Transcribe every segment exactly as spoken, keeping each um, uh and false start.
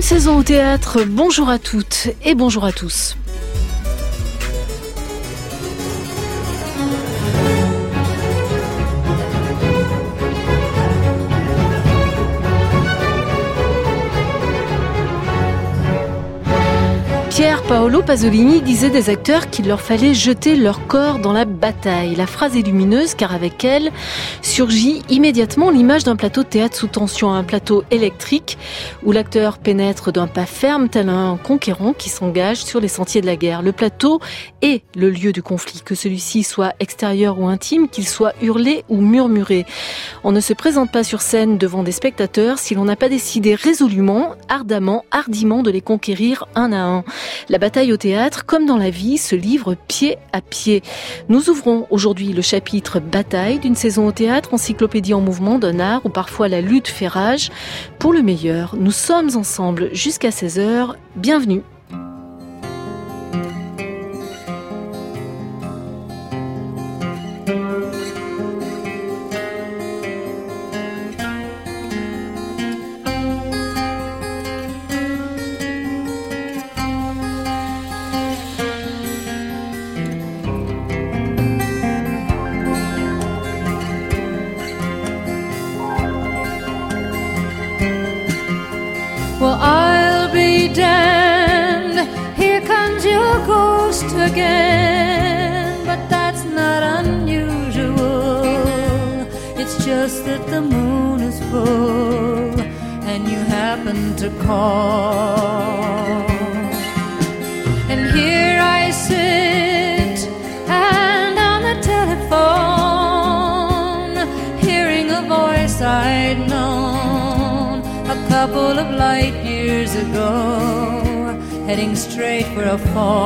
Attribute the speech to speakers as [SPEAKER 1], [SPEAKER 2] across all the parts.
[SPEAKER 1] saison au théâtre, bonjour à toutes et bonjour à tous. Pier Paolo Pasolini disait des acteurs qu'il leur fallait jeter leur corps dans la bataille. La phrase est lumineuse car avec elle surgit immédiatement l'image d'un plateau de théâtre sous tension, un plateau électrique où l'acteur pénètre d'un pas ferme tel un conquérant qui s'engage sur les sentiers de la guerre. Le plateau est le lieu du conflit, que celui-ci soit extérieur ou intime, qu'il soit hurlé ou murmuré. On ne se présente pas sur scène devant des spectateurs si l'on n'a pas décidé résolument, ardemment, hardiment de les conquérir un à un. La bataille au théâtre, comme dans la vie, se livre pied à pied. Nous ouvrons aujourd'hui le chapitre Bataille d'une saison au théâtre, encyclopédie en mouvement d'un art où parfois la lutte fait rage. Pour le meilleur, nous sommes ensemble jusqu'à seize heures. Bienvenue.
[SPEAKER 2] Well, I'll be damned, here comes your ghost again. But that's not unusual, it's just that the moon is full and you happen to call. And here I sit and on the telephone, hearing a voice I'd known a couple of light years ago, heading straight for a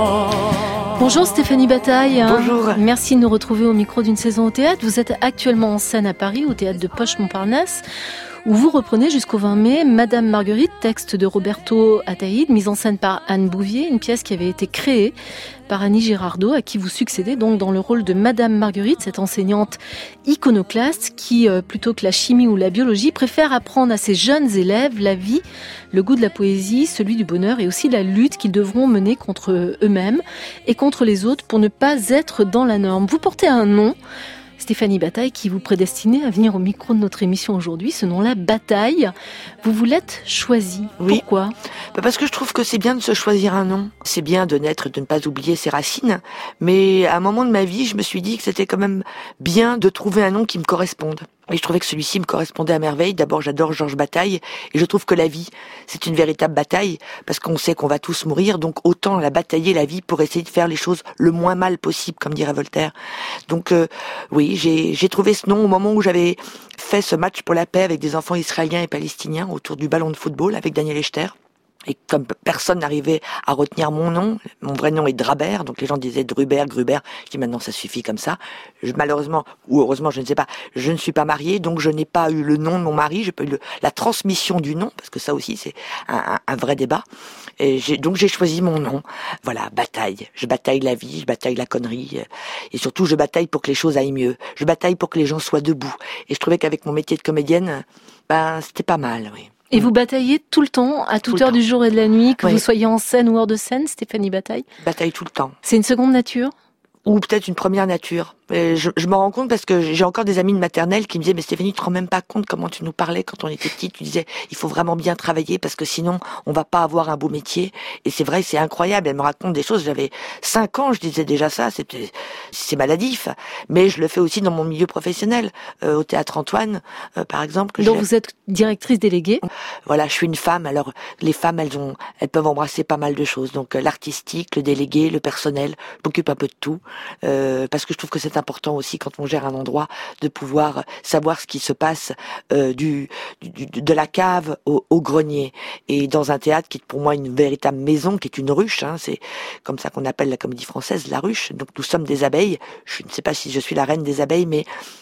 [SPEAKER 2] fall.
[SPEAKER 1] Bonjour Stéphanie Bataille.
[SPEAKER 3] Bonjour.
[SPEAKER 1] Merci de nous retrouver au micro d'une saison au théâtre. Vous êtes actuellement en scène à Paris, au théâtre de Poche-Montparnasse, où vous reprenez jusqu'au vingt mai Madame Marguerite, texte de Roberto Ataïde, mise en scène par Anne Bouvier, une pièce qui avait été créée par Annie Girardot, à qui vous succédez donc dans le rôle de Madame Marguerite, cette enseignante iconoclaste qui, euh, plutôt que la chimie ou la biologie, préfère apprendre à ses jeunes élèves la vie, le goût de la poésie, celui du bonheur et aussi la lutte qu'ils devront mener contre eux-mêmes et contre les autres pour ne pas être dans la norme. Vous portez un nom, Stéphanie Bataille, qui vous prédestinait à venir au micro de notre émission aujourd'hui, ce nom-là, Bataille. Vous vous l'êtes choisi.
[SPEAKER 3] Oui.
[SPEAKER 1] Pourquoi ?
[SPEAKER 3] Parce que je trouve que c'est bien de se choisir un nom. C'est bien de naître et de ne pas oublier ses racines. Mais à un moment de ma vie, je me suis dit que c'était quand même bien de trouver un nom qui me corresponde. Et je trouvais que celui-ci me correspondait à merveille. D'abord, j'adore Georges Bataille. Et je trouve que la vie, c'est une véritable bataille. Parce qu'on sait qu'on va tous mourir. Donc autant la batailler la vie pour essayer de faire les choses le moins mal possible, comme dirait Voltaire. Donc euh, oui, j'ai, j'ai trouvé ce nom au moment où j'avais fait ce match pour la paix avec des enfants israéliens et palestiniens autour du ballon de football avec Daniel Echter. Et comme personne n'arrivait à retenir mon nom, mon vrai nom est Drabert, donc les gens disaient Druber, Gruber, je dis maintenant ça suffit comme ça. Je, malheureusement, ou heureusement, je ne sais pas, je ne suis pas mariée, donc je n'ai pas eu le nom de mon mari, j'ai pas eu le, la transmission du nom, parce que ça aussi c'est un, un, un vrai débat. Et j'ai, donc j'ai choisi mon nom, voilà, bataille. Je bataille la vie, je bataille la connerie, et surtout je bataille pour que les choses aillent mieux. Je bataille pour que les gens soient debout. Et je trouvais qu'avec mon métier de comédienne, ben c'était pas mal, oui.
[SPEAKER 1] Et vous bataillez tout le temps, à toute heure du jour et de la nuit, que
[SPEAKER 3] oui.
[SPEAKER 1] vous soyez en scène ou hors de scène, Stéphanie Bataille ?
[SPEAKER 3] Bataille tout le temps.
[SPEAKER 1] C'est une seconde nature ?
[SPEAKER 3] Ou peut-être une première nature. Et je, je m'en rends compte parce que j'ai encore des amis de maternelle qui me disaient « Mais Stéphanie, tu te rends même pas compte comment tu nous parlais quand on était petite. Tu disais « Il faut vraiment bien travailler parce que sinon, on va pas avoir un beau métier. » Et c'est vrai, c'est incroyable. Elle me raconte des choses. J'avais cinq ans, je disais déjà ça. C'était, c'est maladif. Mais je le fais aussi dans mon milieu professionnel. Euh, au Théâtre Antoine, euh, par exemple. Que
[SPEAKER 1] Donc
[SPEAKER 3] j'ai...
[SPEAKER 1] vous êtes directrice déléguée.
[SPEAKER 3] Voilà, je suis une femme. Alors, les femmes, elles ont, elles peuvent embrasser pas mal de choses. Donc, euh, l'artistique, le délégué, le personnel. Je m'occupe un peu de tout. Euh, parce que je trouve que c'est important aussi quand on gère un endroit de pouvoir savoir ce qui se passe euh, du, du de la cave au, au grenier. Et dans un théâtre qui est pour moi une véritable maison, qui est une ruche, hein, c'est comme ça qu'on appelle la comédie française, la ruche. Donc nous sommes des abeilles. Je ne sais pas si je suis la reine des abeilles, mais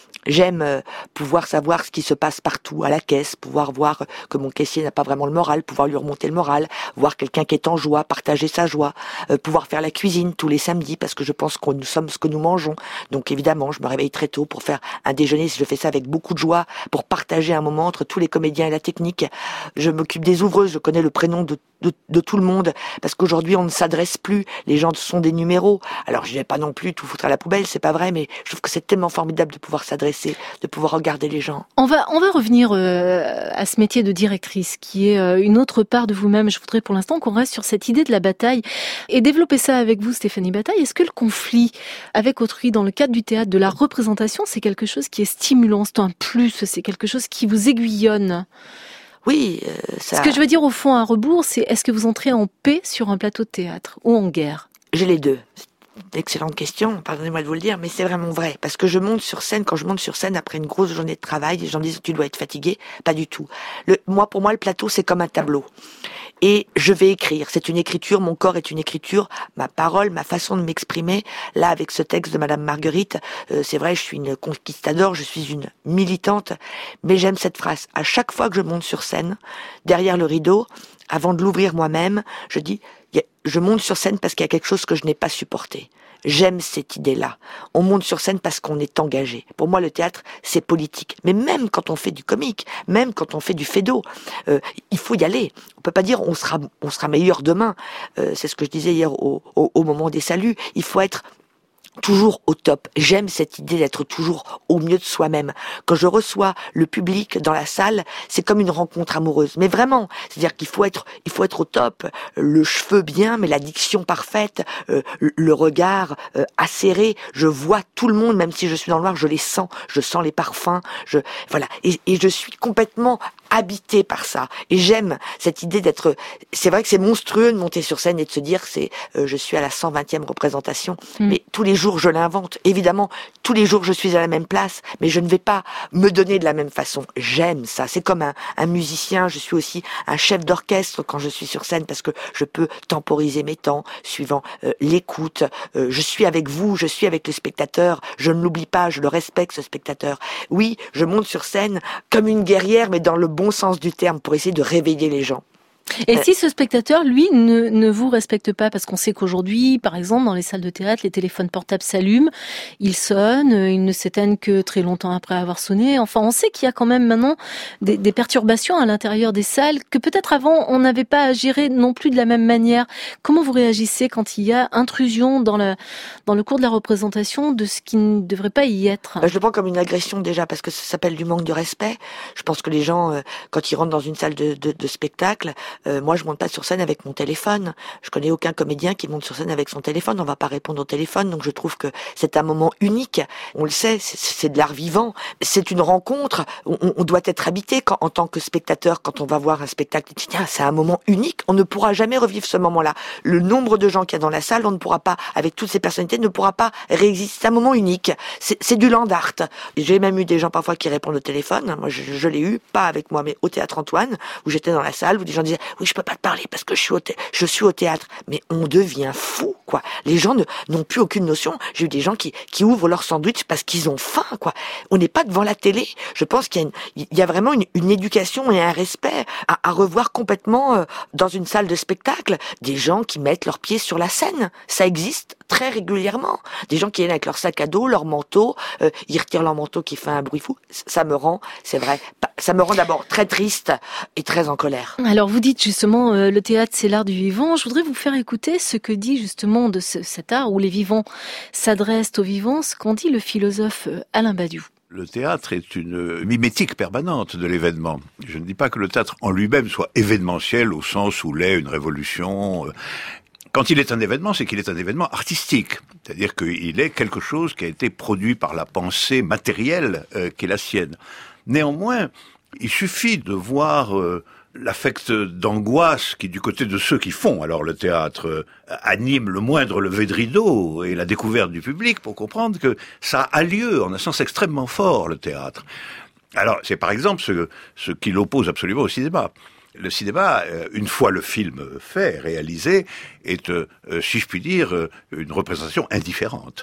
[SPEAKER 3] J'aime euh, pouvoir savoir ce qui se passe partout, à la caisse, pouvoir voir que mon caissier n'a pas vraiment le moral, pouvoir lui remonter le moral, voir quelqu'un qui est en joie, partager sa joie, euh, pouvoir faire la cuisine tous les samedis parce que je pense que nous sommes ce que nous mangeons. Donc évidemment, je me réveille très tôt pour faire un déjeuner, je fais ça avec beaucoup de joie, pour partager un moment entre tous les comédiens et la technique. Je m'occupe des ouvreuses, je connais le prénom de De, de tout le monde, parce qu'aujourd'hui on ne s'adresse plus, les gens sont des numéros. Alors je vais pas non plus tout foutre à la poubelle, c'est pas vrai, mais je trouve que c'est tellement formidable de pouvoir s'adresser, de pouvoir regarder les gens.
[SPEAKER 1] On va on va revenir euh, à ce métier de directrice, qui est euh, une autre part de vous-même. Je voudrais pour l'instant qu'on reste sur cette idée de la bataille et développer ça avec vous, Stéphanie Bataille. Est-ce que le conflit avec autrui dans le cadre du théâtre, de la représentation, c'est quelque chose qui est stimulant, c'est un plus, c'est quelque chose qui vous aiguillonne?
[SPEAKER 3] Oui, euh, ça...
[SPEAKER 1] Ce que je veux dire au fond à rebours, c'est est-ce que vous entrez en paix sur un plateau de théâtre ou en guerre?
[SPEAKER 3] J'ai les deux. Excellente question, pardonnez-moi de vous le dire, mais c'est vraiment vrai. Parce que je monte sur scène, quand je monte sur scène après une grosse journée de travail, les gens disent tu dois être fatigué. Pas du tout. Le, moi, pour moi, le plateau, c'est comme un tableau. Et je vais écrire. C'est une écriture, mon corps est une écriture, ma parole, ma façon de m'exprimer. Là, avec ce texte de Madame Marguerite, euh, c'est vrai, je suis une conquistador, je suis une militante, mais j'aime cette phrase. À chaque fois que je monte sur scène, derrière le rideau, avant de l'ouvrir moi-même, je dis, je monte sur scène parce qu'il y a quelque chose que je n'ai pas supporté. J'aime cette idée-là. On monte sur scène parce qu'on est engagé. Pour moi, le théâtre, c'est politique. Mais même quand on fait du comique, même quand on fait du fédo, euh, il faut y aller. On peut pas dire on sera, on sera meilleur demain. Euh, c'est ce que je disais hier au, au, au moment des saluts. Il faut être toujours au top. J'aime cette idée d'être toujours au mieux de soi-même. Quand je reçois le public dans la salle, c'est comme une rencontre amoureuse. Mais vraiment, c'est-à-dire qu'il faut être, il faut être au top, le cheveu bien, mais la diction parfaite, euh, le regard euh, acéré. Je vois tout le monde, même si je suis dans le noir, je les sens, je sens les parfums. Je, voilà, et, et je suis complètement habité par ça. Et j'aime cette idée d'être... C'est vrai que c'est monstrueux de monter sur scène et de se dire c'est euh, je suis à la cent vingtième représentation. Mm. Mais tous les jours, je l'invente. Évidemment, tous les jours, je suis à la même place, mais je ne vais pas me donner de la même façon. J'aime ça. C'est comme un, un musicien. Je suis aussi un chef d'orchestre quand je suis sur scène parce que je peux temporiser mes temps suivant euh, l'écoute. Euh, je suis avec vous, je suis avec le spectateur. Je ne l'oublie pas, je le respecte, ce spectateur. Oui, je monte sur scène comme une guerrière, mais dans le bon sens du terme, pour essayer de réveiller les gens.
[SPEAKER 1] Et euh, si ce spectateur, lui, ne, ne vous respecte pas, parce qu'on sait qu'aujourd'hui, par exemple, dans les salles de théâtre, les téléphones portables s'allument, ils sonnent, ils ne s'éteignent que très longtemps après avoir sonné. Enfin, on sait qu'il y a quand même maintenant des, des perturbations à l'intérieur des salles que peut-être avant, on n'avait pas à gérer non plus de la même manière. Comment vous réagissez quand il y a intrusion dans, la, dans le cours de la représentation de ce qui ne devrait pas y être?
[SPEAKER 3] Je le prends comme une agression déjà, parce que ça s'appelle du manque de respect. Je pense que les gens, quand ils rentrent dans une salle de, de, de spectacle, Euh, moi, je monte pas sur scène avec mon téléphone. Je connais aucun comédien qui monte sur scène avec son téléphone. On va pas répondre au téléphone. Donc, je trouve que c'est un moment unique. On le sait, c'est, c'est de l'art vivant. C'est une rencontre. On, on doit être habité quand, en tant que spectateur, quand on va voir un spectacle. Tiens, c'est un moment unique. On ne pourra jamais revivre ce moment-là. Le nombre de gens qu'il y a dans la salle, on ne pourra pas, avec toutes ces personnalités, ne pourra pas réexister. C'est un moment unique. C'est, c'est du land art. J'ai même eu des gens parfois qui répondent au téléphone. Moi, je, je l'ai eu, pas avec moi, mais au Théâtre Antoine, où j'étais dans la salle, où des gens disaient oui, je peux pas te parler parce que je suis au, thé- je suis au théâtre. Mais on devient fou, quoi. Les gens ne, n'ont plus aucune notion. J'ai eu des gens qui, qui ouvrent leur sandwich parce qu'ils ont faim, quoi. On n'est pas devant la télé. Je pense qu'il y a, une, il y a vraiment une, une éducation et un respect à, à revoir complètement euh, dans une salle de spectacle. Des gens qui mettent leurs pieds sur la scène. Ça existe très régulièrement. Des gens qui viennent avec leur sac à dos, leur manteau, euh, ils retirent leur manteau qui fait un bruit fou. Ça me rend, c'est vrai, ça me rend d'abord très triste et très en colère.
[SPEAKER 1] Alors vous dites justement euh, le théâtre c'est l'art du vivant. Je voudrais vous faire écouter ce que dit justement de ce, cet art où les vivants s'adressent aux vivants, ce qu'en dit le philosophe Alain Badiou.
[SPEAKER 4] Le théâtre est une mimétique permanente de l'événement. Je ne dis pas que le théâtre en lui-même soit événementiel au sens où l'est une révolution. Quand il est un événement, c'est qu'il est un événement artistique. C'est-à-dire qu'il est quelque chose qui a été produit par la pensée matérielle euh, qui est la sienne. Néanmoins, il suffit de voir euh, l'affect d'angoisse qui, du côté de ceux qui font alors le théâtre, euh, anime le moindre lever de rideau et la découverte du public pour comprendre que ça a lieu en un sens extrêmement fort, le théâtre. Alors, c'est par exemple ce, ce qui l'oppose absolument au cinéma. Le cinéma, une fois le film fait, réalisé, est, euh, si je puis dire, une représentation indifférente.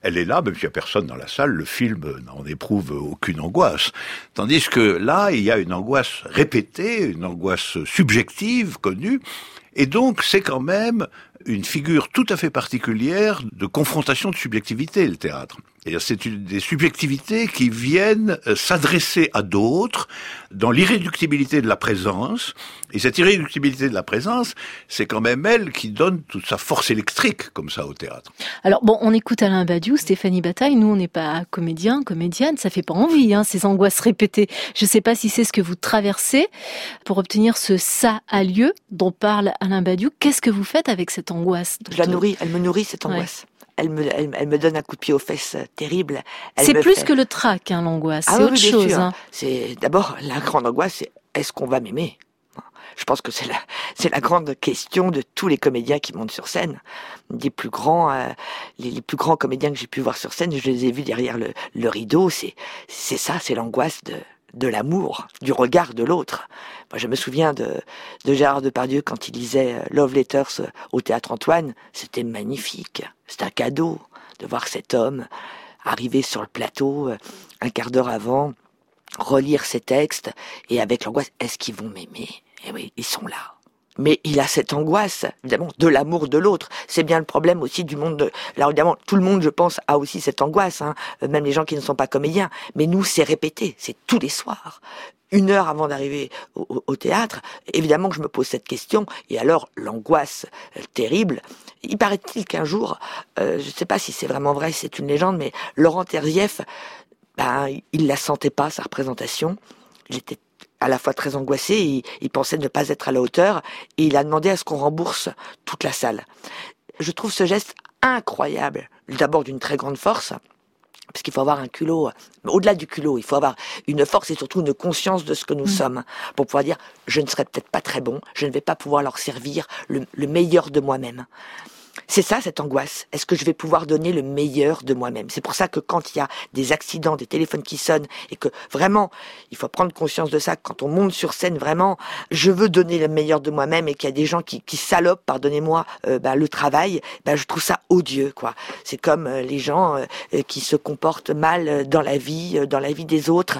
[SPEAKER 4] Elle est là, même s'il n'y a personne dans la salle, le film n'en éprouve aucune angoisse. Tandis que là, il y a une angoisse répétée, une angoisse subjective, connue, et donc c'est quand même une figure tout à fait particulière de confrontation de subjectivité, le théâtre. Et c'est une des subjectivités qui viennent s'adresser à d'autres dans l'irréductibilité de la présence. Et cette irréductibilité de la présence, c'est quand même elle qui donne toute sa force électrique, comme ça, au théâtre.
[SPEAKER 1] Alors bon, on écoute Alain Badiou, Stéphanie Bataille. Nous, on n'est pas comédien, comédienne. Ça fait pas envie, hein, ces angoisses répétées. Je sais pas si c'est ce que vous traversez pour obtenir ce ça a lieu dont parle Alain Badiou. Qu'est-ce que vous faites avec cette angoisse?
[SPEAKER 3] Je la nourris, elle me nourrit, cette angoisse. Ouais. Elle me, elle, elle me donne un coup de pied aux fesses terrible. Elle
[SPEAKER 1] c'est plus
[SPEAKER 3] fait...
[SPEAKER 1] que le trac, hein, l'angoisse.
[SPEAKER 3] Ah,
[SPEAKER 1] c'est
[SPEAKER 3] oui,
[SPEAKER 1] autre chose. Hein.
[SPEAKER 3] C'est d'abord la grande angoisse, c'est est-ce qu'on va m'aimer? Je pense que c'est la, c'est la grande question de tous les comédiens qui montent sur scène. Des plus grands, euh, les, les plus grands comédiens que j'ai pu voir sur scène, je les ai vus derrière le, le rideau. C'est, c'est ça, c'est l'angoisse de, de l'amour, du regard de l'autre. Moi, je me souviens de, de Gérard Depardieu quand il lisait Love Letters au Théâtre Antoine. C'était magnifique. C'était un cadeau de voir cet homme arriver sur le plateau un quart d'heure avant, relire ses textes et avec l'angoisse, est-ce qu'ils vont m'aimer? Et oui, ils sont là. Mais il a cette angoisse, évidemment, de l'amour de l'autre. C'est bien le problème aussi du monde. De... Alors évidemment, tout le monde, je pense, a aussi cette angoisse, hein, même les gens qui ne sont pas comédiens. Mais nous, c'est répété, c'est tous les soirs. Une heure avant d'arriver au, au théâtre, évidemment que je me pose cette question. Et alors, l'angoisse euh, terrible. Il paraît-il qu'un jour, euh, je ne sais pas si c'est vraiment vrai, c'est une légende, mais Laurent Terzieff, ben, il la sentait pas, sa représentation. Il était à la fois très angoissé, il, il pensait ne pas être à la hauteur, et il a demandé à ce qu'on rembourse toute la salle. Je trouve ce geste incroyable, d'abord d'une très grande force, parce qu'il faut avoir un culot, au-delà du culot, il faut avoir une force et surtout une conscience de ce que nous mmh. sommes, pour pouvoir dire, je ne serai peut-être pas très bon, je ne vais pas pouvoir leur servir le, le meilleur de moi-même. C'est ça, cette angoisse. Est-ce que je vais pouvoir donner le meilleur de moi-même? C'est pour ça que quand il y a des accidents, des téléphones qui sonnent, et que vraiment, il faut prendre conscience de ça, quand on monte sur scène, vraiment, je veux donner le meilleur de moi-même, et qu'il y a des gens qui, qui salopent, pardonnez-moi, euh, bah, le travail, bah, je trouve ça odieux, quoi. C'est comme euh, les gens euh, qui se comportent mal dans la vie, euh, dans la vie des autres.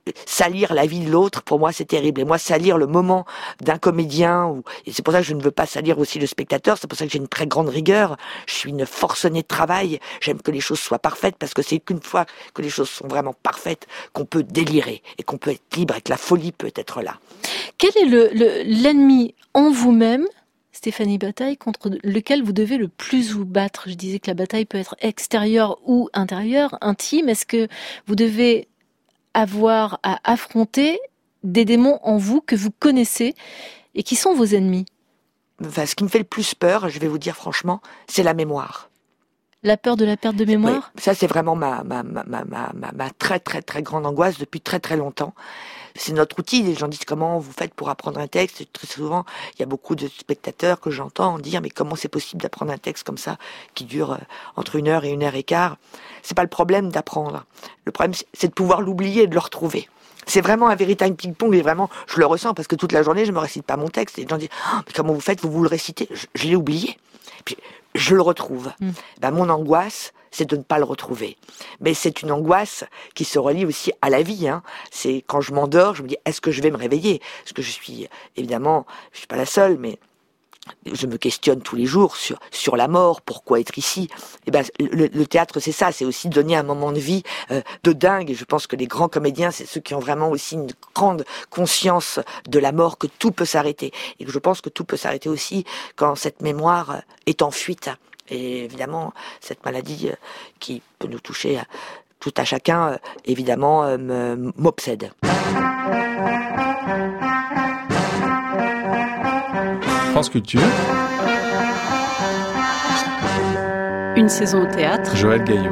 [SPEAKER 3] Salir la vie de l'autre, pour moi, c'est terrible. Et moi, salir le moment d'un comédien, ou... et c'est pour ça que je ne veux pas salir aussi le spectateur, c'est pour ça que j'ai une très grande rigueur. Je suis une forcenée de travail. J'aime que les choses soient parfaites parce que c'est qu'une fois que les choses sont vraiment parfaites qu'on peut délirer et qu'on peut être libre et que la folie peut être là.
[SPEAKER 1] Quel est le, le, l'ennemi en vous-même, Stéphanie Bataille, contre lequel vous devez le plus vous battre? Je disais que la bataille peut être extérieure ou intérieure, intime. Est-ce que vous devez avoir à affronter des démons en vous que vous connaissez et qui sont vos ennemis?
[SPEAKER 3] Enfin, ce qui me fait le plus peur, je vais vous dire franchement, c'est la mémoire.
[SPEAKER 1] La peur de la perte de mémoire?
[SPEAKER 3] Oui, ça c'est vraiment ma, ma, ma, ma, ma, ma très très très grande angoisse depuis très très longtemps. C'est notre outil, les gens disent comment vous faites pour apprendre un texte. Très souvent, il y a beaucoup de spectateurs que j'entends dire mais comment c'est possible d'apprendre un texte comme ça qui dure entre une heure et une heure et quart? C'est pas le problème d'apprendre. Le problème c'est de pouvoir l'oublier et de le retrouver. C'est vraiment un véritable ping-pong et vraiment, je le ressens parce que toute la journée, je me récite pas mon texte et les gens disent oh, mais comment vous faites, vous vous le récitez? Je, je l'ai oublié. Puis je le retrouve. Mmh. Ben, mon angoisse, c'est de ne pas le retrouver. Mais c'est une angoisse qui se relie aussi à la vie. Hein. C'est quand je m'endors, je me dis est-ce que je vais me réveiller? Parce que je suis évidemment, je suis pas la seule, mais je me questionne tous les jours sur sur la mort, pourquoi être ici. Et ben le, le théâtre c'est ça, c'est aussi donner un moment de vie euh, de dingue. Et je pense que les grands comédiens, c'est ceux qui ont vraiment aussi une grande conscience de la mort, que tout peut s'arrêter. Et que je pense que tout peut s'arrêter aussi quand cette mémoire est en fuite. Et évidemment, cette maladie euh, qui peut nous toucher euh, tout à chacun, euh, évidemment, euh, me, m'obsède.
[SPEAKER 5] France Culture.
[SPEAKER 1] Une saison au théâtre.
[SPEAKER 5] Joël Gaillot.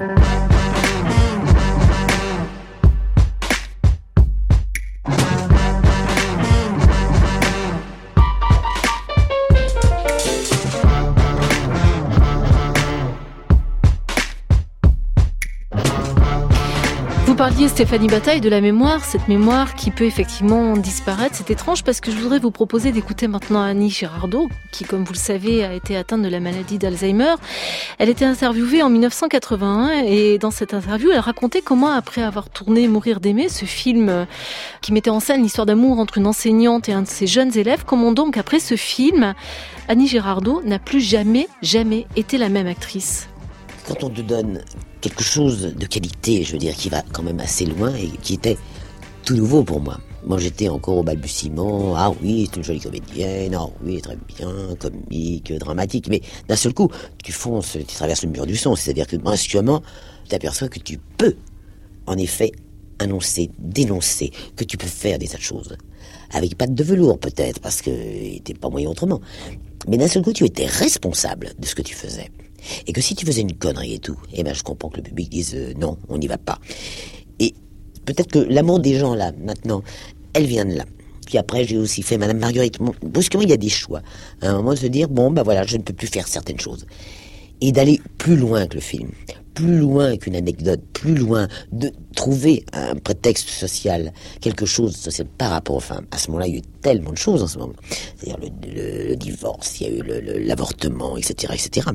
[SPEAKER 1] parliez, Stéphanie Bataille, de la mémoire, cette mémoire qui peut effectivement disparaître. C'est étrange parce que je voudrais vous proposer d'écouter maintenant Annie Girardot, qui, comme vous le savez, a été atteinte de la maladie d'Alzheimer. Elle était interviewée en dix-neuf cent quatre-vingt-un et dans cette interview, elle racontait comment, après avoir tourné Mourir d'aimer, ce film qui mettait en scène l'histoire d'amour entre une enseignante et un de ses jeunes élèves, comment donc, après ce film, Annie Girardot n'a plus jamais, jamais été la même actrice.
[SPEAKER 6] Quand on te donne quelque chose de qualité, je veux dire, qui va quand même assez loin et qui était tout nouveau pour moi. Moi, j'étais encore au balbutiement. Ah oui, c'est une jolie comédienne. Ah oui, très bien, comique, dramatique. Mais d'un seul coup, tu fonces, tu traverses le mur du son. C'est-à-dire que brusquement, tu t'aperçois que tu peux, en effet, annoncer, dénoncer, que tu peux faire des tas de choses. Avec patte de velours, peut-être, parce que t'es pas moyen autrement. Mais d'un seul coup, tu étais responsable de ce que tu faisais. Et que si tu faisais une connerie et tout, eh ben je comprends que le public dise euh, non, on n'y va pas. Et peut-être que l'amour des gens là, maintenant, elle vient de là. Puis après, j'ai aussi fait Madame Marguerite. Bon, brusquement, il y a des choix. À un moment de se dire, bon, ben voilà, je ne peux plus faire certaines choses. Et d'aller plus loin que le film, plus loin qu'une anecdote, plus loin, de trouver un prétexte social, quelque chose de social par rapport aux femmes. À ce moment-là, il y a eu tellement de choses en ce moment. C'est-à-dire le, le, le divorce, il y a eu le, le, l'avortement, et cetera, et cetera.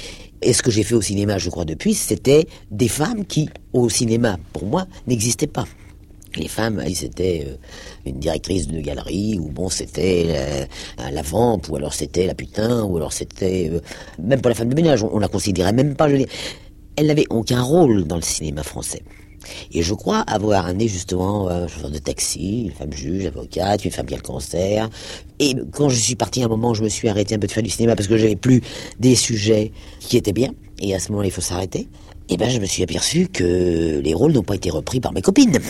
[SPEAKER 6] Et ce que j'ai fait au cinéma, je crois, depuis, c'était des femmes qui, au cinéma, pour moi, n'existaient pas. Les femmes, c'était euh, une directrice de galerie, ou bon, c'était euh, la vamp, ou alors c'était la putain, ou alors c'était... Euh, même pour la femme de ménage, on, on la considérait même pas, je veux dire. Elle n'avait aucun rôle dans le cinéma français. Et je crois avoir amené justement un chauffeur de taxi, une femme juge, avocate, une femme qui a le cancer. Et quand je suis parti à un moment, je me suis arrêté un peu de faire du cinéma parce que j'avais plus des sujets qui étaient bien. Et à ce moment-là, il faut s'arrêter. Et ben, je me suis aperçu que les rôles n'ont pas été repris par mes copines.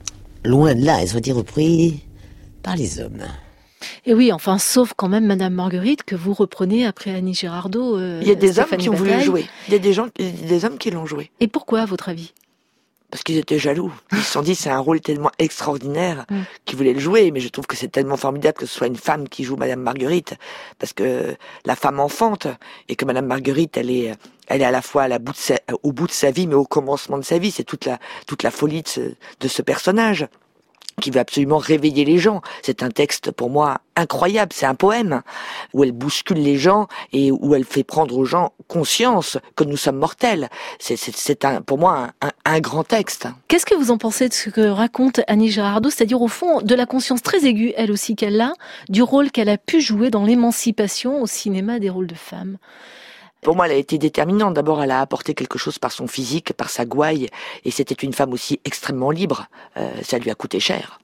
[SPEAKER 6] Loin de là, elles ont été repris par les hommes.
[SPEAKER 1] Et oui, enfin, sauf quand même Madame Marguerite que vous reprenez après Annie Girardot. Euh,
[SPEAKER 3] Il y a des
[SPEAKER 1] Stéphanie
[SPEAKER 3] hommes qui ont
[SPEAKER 1] Bataille.
[SPEAKER 3] voulu jouer. Il y a des gens, des hommes qui l'ont joué.
[SPEAKER 1] Et pourquoi, à votre avis?
[SPEAKER 3] Parce qu'ils étaient jaloux. Ils se sont dit, c'est un rôle tellement extraordinaire
[SPEAKER 1] Mm.
[SPEAKER 3] qu'ils voulaient le jouer. Mais je trouve que c'est tellement formidable que ce soit une femme qui joue Madame Marguerite. Parce que la femme enfante, et que Madame Marguerite, elle est, elle est à la fois à la bout de sa, au bout de sa vie, mais au commencement de sa vie. C'est toute la, toute la folie de ce, de ce personnage, qui veut absolument réveiller les gens. C'est un texte, pour moi, incroyable. C'est un poème où elle bouscule les gens et où elle fait prendre aux gens conscience que nous sommes mortels. C'est, c'est, c'est un, pour moi un, un, un grand texte.
[SPEAKER 1] Qu'est-ce que vous en pensez de ce que raconte Annie Girardot, c'est-à-dire au fond de la conscience très aiguë, elle aussi, qu'elle a, du rôle qu'elle a pu jouer dans l'émancipation au cinéma des rôles de femmes?
[SPEAKER 3] Pour moi, elle a été déterminante. D'abord, elle a apporté quelque chose par son physique, par sa gouaille, et c'était une femme aussi extrêmement libre. Euh, ça lui a coûté cher.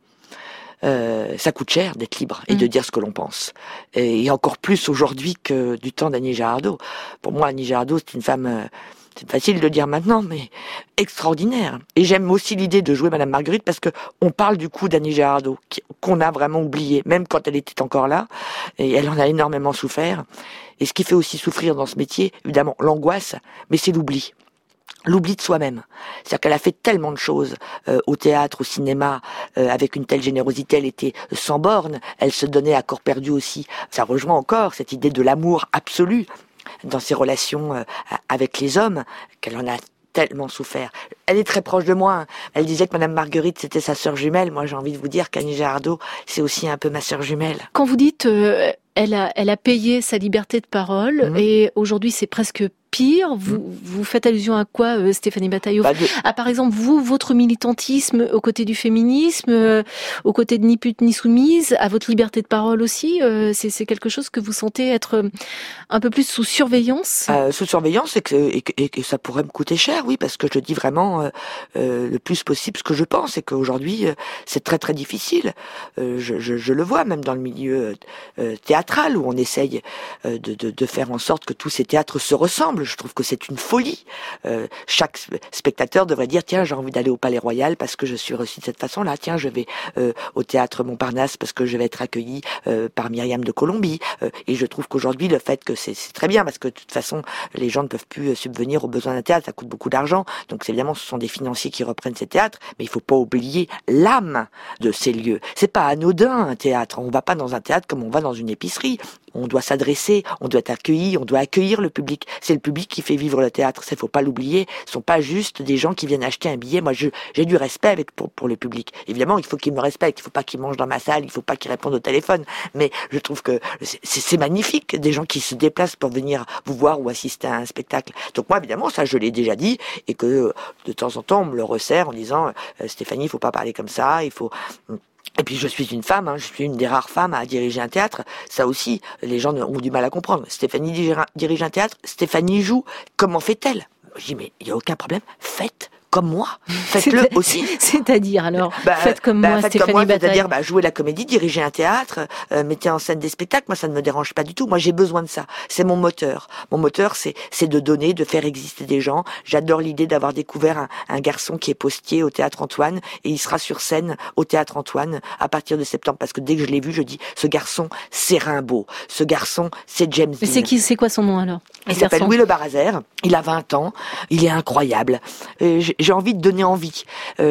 [SPEAKER 3] Euh, ça coûte cher d'être libre et mmh. de dire ce que l'on pense. Et, et encore plus aujourd'hui que du temps d'Annie Girardot. Pour moi, Annie Girardot, c'est une femme... Euh, c'est facile de le dire maintenant, mais extraordinaire. Et j'aime aussi l'idée de jouer Madame Marguerite parce que on parle du coup d'Annie Girardot, qu'on a vraiment oublié, même quand elle était encore là. Et elle en a énormément souffert. Et ce qui fait aussi souffrir dans ce métier, évidemment, l'angoisse, mais c'est l'oubli. L'oubli de soi-même. C'est-à-dire qu'elle a fait tellement de choses euh, au théâtre, au cinéma, euh, avec une telle générosité, elle était sans borne, elle se donnait à corps perdu aussi. Ça rejoint encore cette idée de l'amour absolu dans ses relations euh, avec les hommes, qu'elle en a tellement souffert. Elle est très proche de moi. Elle disait que Madame Marguerite, c'était sa sœur jumelle. Moi, j'ai envie de vous dire qu'Annie Girardot, c'est aussi un peu ma sœur jumelle.
[SPEAKER 1] Quand vous dites... Euh, elle a, elle a payé sa liberté de parole, mmh. et aujourd'hui, c'est presque pire. Vous, mmh. vous faites allusion à quoi, euh, Stéphanie Bataille?
[SPEAKER 3] bah de...
[SPEAKER 1] Ah, par exemple, vous, votre militantisme aux côtés du féminisme, euh, aux côtés de Ni pute ni soumise, à votre liberté de parole aussi, euh, c'est, c'est quelque chose que vous sentez être un peu plus sous surveillance?
[SPEAKER 3] euh, Sous surveillance, et que, et, que, et que ça pourrait me coûter cher, oui, parce que je dis vraiment euh, euh, le plus possible ce que je pense, et qu'aujourd'hui, euh, c'est très très difficile. Euh, je, je, je le vois, même dans le milieu euh, théâtral, où on essaye euh, de, de, de faire en sorte que tous ces théâtres se ressemblent. Je trouve que c'est une folie. Euh, chaque spectateur devrait dire, tiens, j'ai envie d'aller au Palais Royal parce que je suis reçu de cette façon-là. Tiens, je vais euh, au Théâtre Montparnasse parce que je vais être accueilli euh, par Myriam de Colombie. Euh, et je trouve qu'aujourd'hui, le fait que c'est, c'est très bien, parce que de toute façon, les gens ne peuvent plus subvenir aux besoins d'un théâtre, ça coûte beaucoup d'argent. Donc évidemment, ce sont des financiers qui reprennent ces théâtres, mais il faut pas oublier l'âme de ces lieux. C'est pas anodin, un théâtre. On va pas dans un théâtre comme on va dans une épicerie. On doit s'adresser, on doit être accueilli, on doit accueillir le public. C'est le public qui fait vivre le théâtre. Ça, faut pas l'oublier. Ce sont pas juste des gens qui viennent acheter un billet. Moi, je, j'ai du respect avec, pour, pour le public. Évidemment, il faut qu'ils me respectent. Il faut pas qu'ils mangent dans ma salle. Il faut pas qu'ils répondent au téléphone. Mais je trouve que c'est, c'est magnifique, des gens qui se déplacent pour venir vous voir ou assister à un spectacle. Donc moi, évidemment, ça, je l'ai déjà dit, et que de temps en temps, on me le resserre en disant euh, Stéphanie, il faut pas parler comme ça. Il faut Et puis je suis une femme, hein, je suis une des rares femmes à diriger un théâtre. Ça aussi, les gens ont du mal à comprendre. Stéphanie dirige un théâtre, Stéphanie joue. Comment fait-elle ? Je dis mais il y a aucun problème. Faites comme moi. Faites-le
[SPEAKER 1] C'est,
[SPEAKER 3] aussi.
[SPEAKER 1] C'est-à-dire alors,
[SPEAKER 3] bah,
[SPEAKER 1] faites comme
[SPEAKER 3] bah,
[SPEAKER 1] moi,
[SPEAKER 3] faites
[SPEAKER 1] Stéphanie
[SPEAKER 3] comme moi,
[SPEAKER 1] Bataille.
[SPEAKER 3] C'est-à-dire bah, jouer la comédie, diriger un théâtre, euh, mettez en scène des spectacles. Moi, ça ne me dérange pas du tout. Moi, j'ai besoin de ça. C'est mon moteur. Mon moteur, c'est c'est de donner, de faire exister des gens. J'adore l'idée d'avoir découvert un, un garçon qui est postier au Théâtre Antoine, et il sera sur scène au Théâtre Antoine à partir de septembre. Parce que dès que je l'ai vu, je dis ce garçon, c'est Rimbaud. Ce garçon, c'est James Dean.
[SPEAKER 1] Mais c'est qui, c'est quoi son nom alors ?
[SPEAKER 3] Il s'appelle Louis Le Barazer, il a vingt ans, il est incroyable. Euh, j'ai envie de donner envie.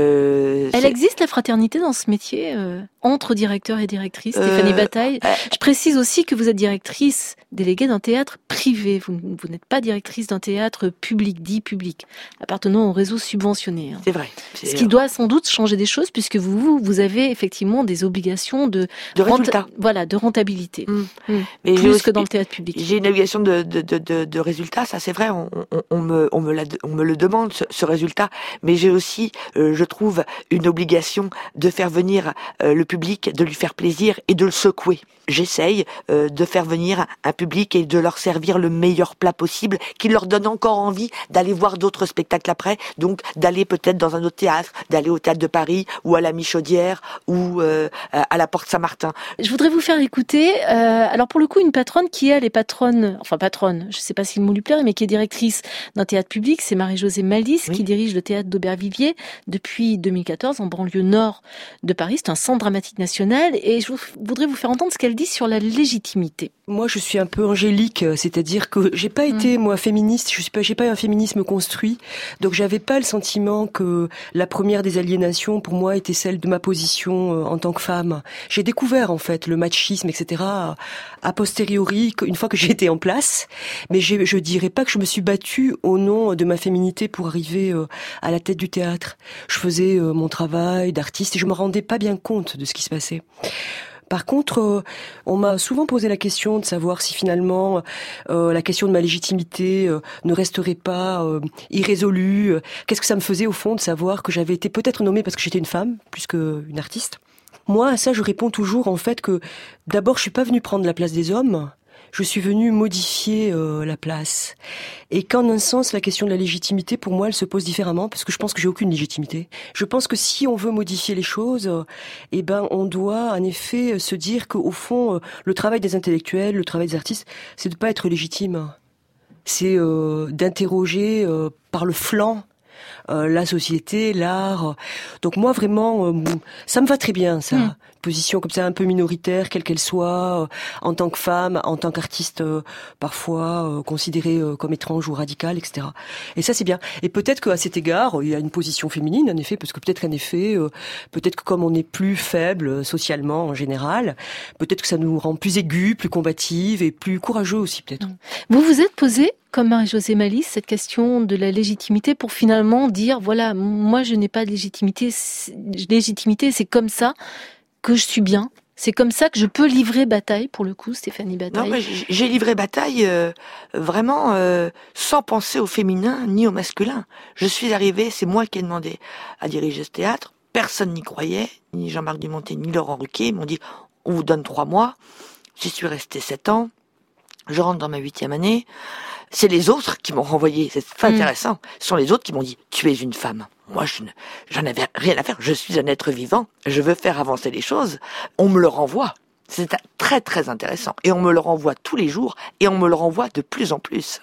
[SPEAKER 3] Euh,
[SPEAKER 1] Elle
[SPEAKER 3] c'est...
[SPEAKER 1] existe la fraternité dans ce métier euh, entre directeur et directrice, Stéphanie
[SPEAKER 3] euh,
[SPEAKER 1] Bataille.
[SPEAKER 3] euh,
[SPEAKER 1] Je précise aussi que vous êtes directrice déléguée d'un théâtre privé. Vous, vous n'êtes pas directrice d'un théâtre public, dit public, appartenant au réseau subventionné. Hein.
[SPEAKER 3] C'est vrai. C'est
[SPEAKER 1] Ce qui doit sans doute changer des choses puisque vous, vous avez effectivement des obligations de,
[SPEAKER 3] de
[SPEAKER 1] renta-
[SPEAKER 3] résultats.
[SPEAKER 1] Voilà, de rentabilité.
[SPEAKER 3] Mmh.
[SPEAKER 1] Mmh.
[SPEAKER 3] Mais
[SPEAKER 1] Plus
[SPEAKER 3] aussi,
[SPEAKER 1] que dans le théâtre public.
[SPEAKER 3] J'ai une obligation de, de, de, de, de résultat, ça c'est vrai, on, on, on, me, on, me la, on me le demande, ce, ce résultat, mais j'ai aussi, euh, je trouve, une obligation de faire venir euh, le public, de lui faire plaisir et de le secouer. J'essaye euh, de faire venir un public et de leur servir le meilleur plat possible, qui leur donne encore envie d'aller voir d'autres spectacles après, donc d'aller peut-être dans un autre théâtre, d'aller au Théâtre de Paris, ou à la Michaudière, ou euh, à la Porte Saint-Martin.
[SPEAKER 1] Je voudrais vous faire écouter, euh, alors pour le coup, une patronne qui, elle, est patronne, enfin patronne, je ne sais pas si le mot lui plairait, mais qui est directrice d'un théâtre public, c'est Marie-Josée Malice, oui. qui dirige le théâtre d'Aubervilliers depuis deux mille quatorze, en banlieue nord de Paris. C'est un centre dramatique national, et je voudrais vous faire entendre ce qu'elle dit sur la légitimité.
[SPEAKER 7] Moi, je suis un peu angélique, c'est-à-dire que j'ai pas été, mmh. moi, féministe, je suis pas, j'ai pas un féminisme construit, donc j'avais pas le sentiment que la première des aliénations, pour moi, était celle de ma position en tant que femme. J'ai découvert, en fait, le machisme, et cetera, a posteriori, une fois que j'ai été en place, mais je, je dirais pas que je me suis battue au nom de ma féminité pour arriver à la tête du théâtre. Je faisais mon travail d'artiste et je me rendais pas bien compte de ce qui se passait. Par contre, euh, on m'a souvent posé la question de savoir si finalement euh, la question de ma légitimité euh, ne resterait pas euh, irrésolue. Qu'est-ce que ça me faisait au fond de savoir que j'avais été peut-être nommée parce que j'étais une femme plus qu'une artiste. Moi, à ça, je réponds toujours en fait que d'abord, je suis pas venue prendre la place des hommes. Je suis venue modifier euh, la place. Et qu'en un sens, la question de la légitimité, pour moi, elle se pose différemment, parce que je pense que j'ai aucune légitimité. Je pense que si on veut modifier les choses, euh, eh ben, on doit, en effet, se dire qu'au fond, euh, le travail des intellectuels, le travail des artistes, c'est de pas être légitime. C'est euh, d'interroger euh, par le flanc Euh, la société, l'art. Donc moi vraiment, euh, ça me va très bien ça. Mmh. Position comme ça un peu minoritaire, quelle qu'elle soit, euh, en tant que femme, en tant qu'artiste, euh, parfois euh, considérée euh, comme étrange ou radicale, et cetera. Et ça c'est bien. Et peut-être qu'à cet égard, il y a une position féminine en effet, parce que peut-être qu'en effet, euh, peut-être que comme on est plus faible socialement en général, peut-être que ça nous rend plus aigus, plus combatives et plus courageux aussi peut-être.
[SPEAKER 1] Vous vous êtes posé comme Marie-Josée Malice, cette question de la légitimité pour finalement dire, voilà, moi je n'ai pas de légitimité, légitimité, c'est comme ça que je suis bien, c'est comme ça que je peux livrer bataille, pour le coup, Stéphanie Bataille.
[SPEAKER 3] Non, mais j'ai livré bataille euh, vraiment euh, sans penser au féminin ni au masculin. Je suis arrivée, c'est moi qui ai demandé à diriger ce théâtre, personne n'y croyait, ni Jean-Marc Dumontet, ni Laurent Ruquier, ils m'ont dit, on vous donne trois mois, j'y suis restée sept ans, je rentre dans ma huitième année. C'est les autres qui m'ont renvoyé, c'est très intéressant. Mmh. Ce sont les autres qui m'ont dit, tu es une femme. Moi, je ne, j'en avais rien à faire. Je suis un être vivant. Je veux faire avancer les choses. On me le renvoie. C'est très, très intéressant. Et on me le renvoie tous les jours. Et on me le renvoie de plus en plus.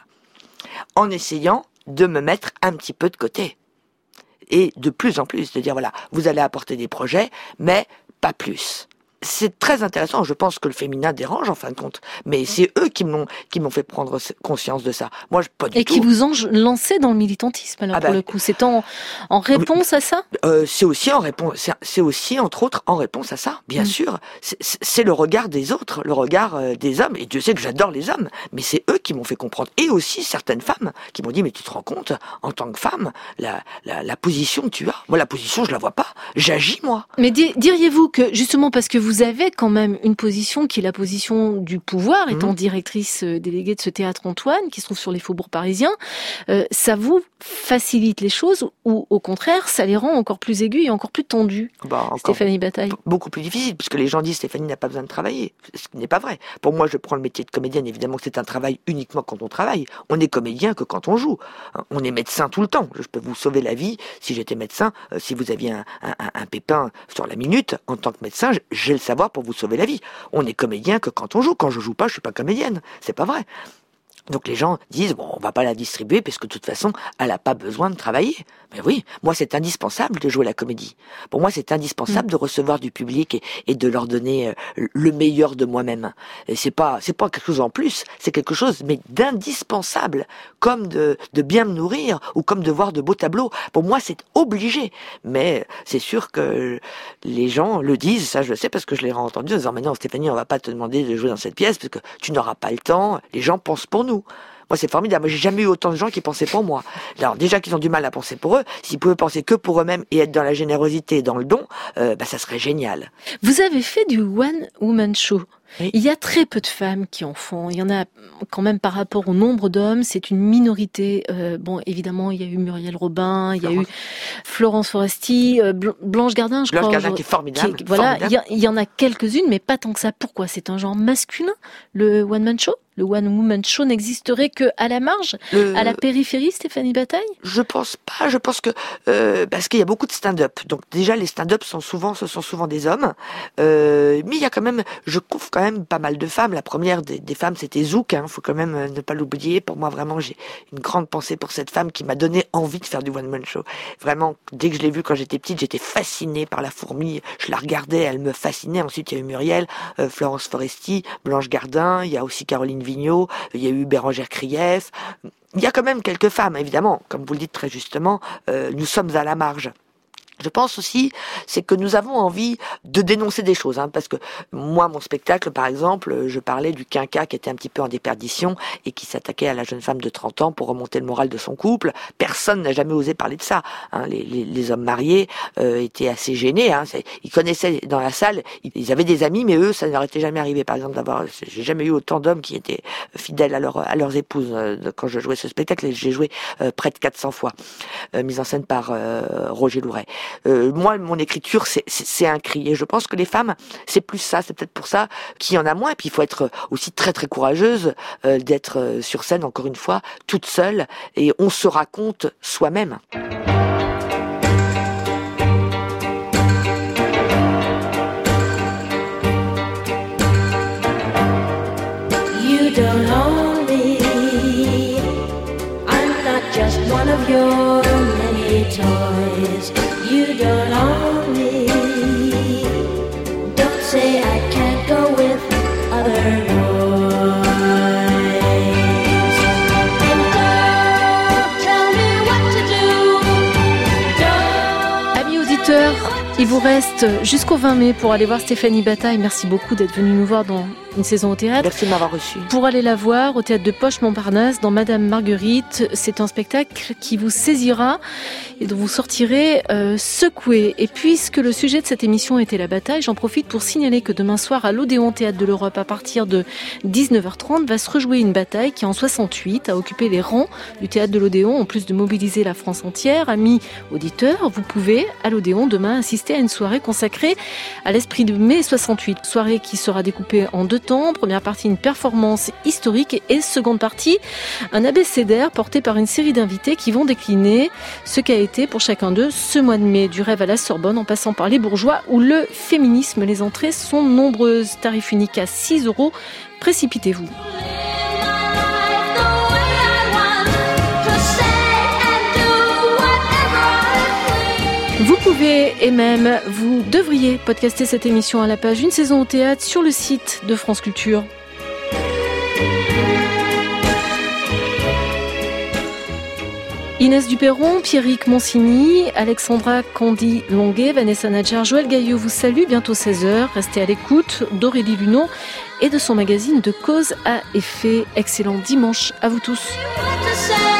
[SPEAKER 3] En essayant de me mettre un petit peu de côté. Et de plus en plus, de dire, voilà, vous allez apporter des projets, mais pas plus. c'est très intéressant. Je pense que le féminin dérange en fin de compte, mais c'est eux qui m'ont qui m'ont fait prendre conscience de ça. Moi, je, pas du
[SPEAKER 1] Et
[SPEAKER 3] tout.
[SPEAKER 1] qui vous ont lancé dans le militantisme. Alors
[SPEAKER 3] Ah
[SPEAKER 1] pour
[SPEAKER 3] bah,
[SPEAKER 1] le coup, c'est en, en réponse à ça.
[SPEAKER 3] Euh, c'est aussi en réponse, c'est, c'est aussi entre autres en réponse à ça, bien mmh. sûr. C'est, c'est le regard des autres, le regard euh, des hommes. Et Dieu sait que j'adore les hommes, mais c'est eux qui m'ont fait comprendre. Et aussi certaines femmes qui m'ont dit, mais tu te rends compte, en tant que femme, la, la, la position que tu as. Moi, la position, je la vois pas. J'agis, moi.
[SPEAKER 1] Mais di- diriez-vous que, justement, parce que vous avez quand même une position qui est la position du pouvoir, étant mmh. directrice déléguée de ce théâtre Antoine, qui se trouve sur les faubourgs parisiens, euh, ça vous facilite les choses ou, au contraire, ça les rend encore plus aigus et encore plus tendus,
[SPEAKER 3] bah, encore
[SPEAKER 1] Stéphanie Bataille?
[SPEAKER 3] Beaucoup plus difficile, puisque les gens disent Stéphanie n'a pas besoin de travailler. Ce qui n'est pas vrai. Pour moi, je prends le métier de comédienne, évidemment que c'est un travail uniquement quand on travaille. On est comédien que quand on joue. On est médecin tout le temps. Je peux vous sauver la vie si j'étais médecin. Euh, si vous aviez un, un, un pépin sur la minute, en tant que médecin, j'ai le savoir pour vous sauver la vie. On est comédien que quand on joue. Quand je joue pas, je suis pas comédienne. C'est pas vrai. Donc les gens disent, bon, on va pas la distribuer parce que de toute façon, elle a pas besoin de travailler. Mais oui, moi c'est indispensable de jouer la comédie. Pour moi c'est indispensable mmh. de recevoir du public et, et de leur donner euh, le meilleur de moi-même. Et c'est pas, c'est pas quelque chose en plus, c'est quelque chose mais d'indispensable, comme de, de bien me nourrir ou comme de voir de beaux tableaux. Pour moi c'est obligé. Mais c'est sûr que les gens le disent, ça je le sais parce que je l'ai entendu en disant, mais non Stéphanie, on va pas te demander de jouer dans cette pièce parce que tu n'auras pas le temps. Les gens pensent pour nous. Moi, c'est formidable. Moi, j'ai jamais eu autant de gens qui pensaient pour moi. Alors, déjà qu'ils ont du mal à penser pour eux, s'ils pouvaient penser que pour eux-mêmes et être dans la générosité et dans le don, euh, bah, ça serait génial.
[SPEAKER 1] Vous avez fait du one-woman show. Oui. Il y a très peu de femmes qui en font. Il y en a quand même par rapport au nombre d'hommes, c'est une minorité. Euh, bon, évidemment, il y a eu Muriel Robin, il y a eu Florence Foresti, euh, Blanche Gardin, je
[SPEAKER 3] Blanche
[SPEAKER 1] crois.
[SPEAKER 3] Blanche Gardin qui est formidable.
[SPEAKER 1] Qui, voilà,
[SPEAKER 3] formidable.
[SPEAKER 1] Il, y a, il y en a quelques-unes, mais pas tant que ça. Pourquoi? C'est un genre masculin, le one-man show? Le one-woman show n'existerait que à la marge, le... à la périphérie, Stéphanie Bataille?
[SPEAKER 3] Je pense pas. Je pense que euh, parce qu'il y a beaucoup de stand-up. Donc déjà, les stand-up sont souvent, ce sont souvent des hommes. Euh, mais il y a quand même, je couvre quand même pas mal de femmes. La première des, des femmes, c'était Zouk. Hein, faut quand même ne pas l'oublier. Pour moi, vraiment, j'ai une grande pensée pour cette femme qui m'a donné envie de faire du one-man show. Vraiment, dès que je l'ai vue quand j'étais petite, j'étais fascinée par la fourmi. Je la regardais, elle me fascinait. Ensuite, il y a eu Muriel, euh, Florence Foresti, Blanche Gardin. Il y a aussi Caroline Vigneault, il y a eu Bérangère Krief. Il y a quand même quelques femmes, évidemment, comme vous le dites très justement, euh, nous sommes à la marge. Je pense aussi, c'est que nous avons envie de dénoncer des choses, hein, parce que moi, mon spectacle, par exemple, je parlais du quinquat qui était un petit peu en déperdition et qui s'attaquait à la jeune femme de trente ans pour remonter le moral de son couple. Personne n'a jamais osé parler de ça. Hein. Les, les, les hommes mariés euh, étaient assez gênés. Hein. Ils connaissaient dans la salle, ils avaient des amis, mais eux, ça ne leur était jamais arrivé. Par exemple, d'avoir, j'ai jamais eu autant d'hommes qui étaient fidèles à, leur, à leurs épouses. Euh, quand je jouais ce spectacle, j'ai joué euh, près de quatre cents fois, euh, mise en scène par euh, Roger Louret. Euh, moi, mon écriture, c'est, c'est, c'est un cri. Et je pense que les femmes, c'est plus ça. C'est peut-être pour ça qu'il y en a moins. Et puis, il faut être aussi très, très courageuse euh, d'être euh, sur scène, encore une fois, toute seule. Et on se raconte soi-même.
[SPEAKER 8] You don't own me. I'm not just one of your many toys. You don't own me. Don't say I can't go with other boys. And don't tell me what to do. Don't
[SPEAKER 1] Amis auditeurs, il vous reste jusqu'au vingt mai pour aller voir Stéphanie Bataille. Merci beaucoup d'être venu nous voir dans une saison au théâtre.
[SPEAKER 3] Merci de m'avoir reçu.
[SPEAKER 1] Pour aller la voir au théâtre de Poche-Montparnasse dans Madame Marguerite, c'est un spectacle qui vous saisira et dont vous sortirez euh, secoué. Et puisque le sujet de cette émission était la bataille, j'en profite pour signaler que demain soir à l'Odéon Théâtre de l'Europe, à partir de dix-neuf heures trente, va se rejouer une bataille qui en soixante-huit a occupé les rangs du Théâtre de l'Odéon, en plus de mobiliser la France entière. Amis auditeurs, vous pouvez à l'Odéon demain assister à une soirée consacrée à l'esprit de mai soixante-huit. Soirée qui sera découpée en deux temps. Première partie, une performance historique et seconde partie, un abécédaire porté par une série d'invités qui vont décliner ce qu'a été pour chacun d'eux ce mois de mai, du rêve à la Sorbonne en passant par les bourgeois ou le féminisme. Les entrées sont nombreuses. Tarif unique à six euros. Précipitez-vous. Vous pouvez et même vous devriez podcaster cette émission à la page Une saison au théâtre sur le site de France Culture. Inès Duperron, Pierrick Monsigny, Alexandra Candy-Longuet, Vanessa Nadjar, Joël Gaillot vous salue. Bientôt seize heures. Restez à l'écoute d'Aurélie Luneau et de son magazine de Cause à effet. Excellent dimanche à vous tous.